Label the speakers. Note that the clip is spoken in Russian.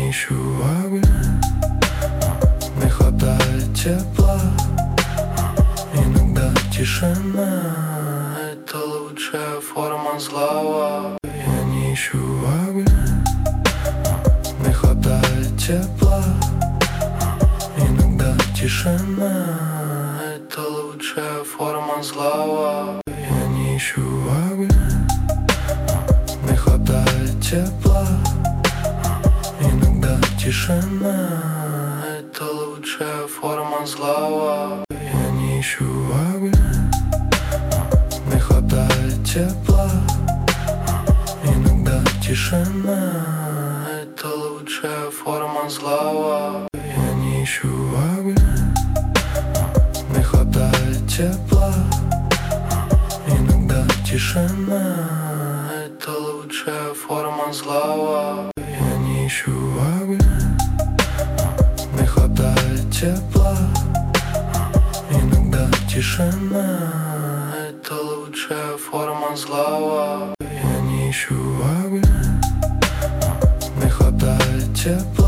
Speaker 1: не ищу огня, не хватает тепла. Иногда тишина — это лучшая форма зла. Я не ищу огня, не хватает тепла. Иногда тишина — это лучшая форма зла. Я не ищу огня, не хватает тепла. Иногда тишина — это лучшая форма зла. Я не ищу огня, не хватает тепла. Иногда тишина — это лучшая форма зла. Я не ищу огня, не хватает тепла. Иногда тишина — это лучшая форма зла. Я не ищу огня, не хватает тепла. Иногда тишина — это лучшая форма зла. Я не ищу огня, не хватает тепла.